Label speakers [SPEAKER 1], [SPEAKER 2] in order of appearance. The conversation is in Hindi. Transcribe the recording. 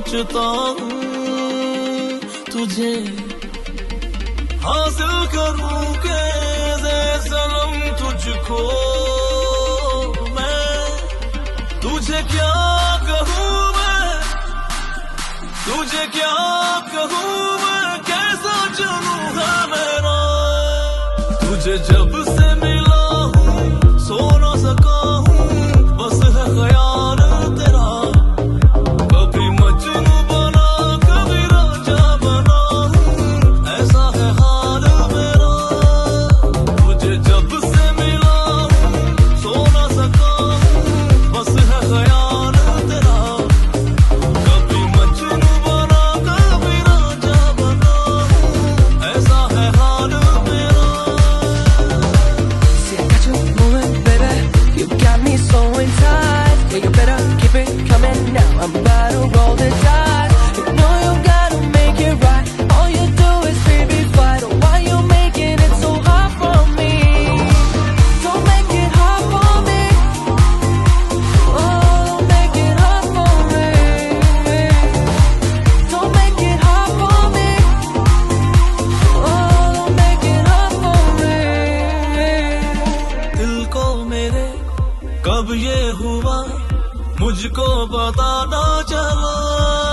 [SPEAKER 1] सोचता हूँ तुझे हासिल करूँ कैसे सनम तुझको मैं, तुझे क्या कहूँ मैं, तुझे क्या कहूँ मैं, कैसा चलूँ है मेरा। तुझे जब से मिला हूँ सो ना सका हूँ, बस है ख्याल तेरा। कभी मजनू बना कभी राजा बना हूँ, ऐसा है हाल मेरा। तुझे जब से मिला हूँ सो ना सका हूँ, बस है ख्याल तेरा। कभी मजनू बना कभी राजा बना हूँ, ऐसा है हाल मेरा।
[SPEAKER 2] See, I got you moving, baby. You got me so inside. Yeah, you better keep it coming now. I'm about to roll the dice. You know you gotta make it right. All you do is baby fight. Why you making it so hard for me? Don't make it hard for me. Oh, don't make it hard for me. Don't make it hard for me. Oh, don't make it hard for me.
[SPEAKER 1] दिल को मेरे कब ये हुआ मुझको पता ना चला।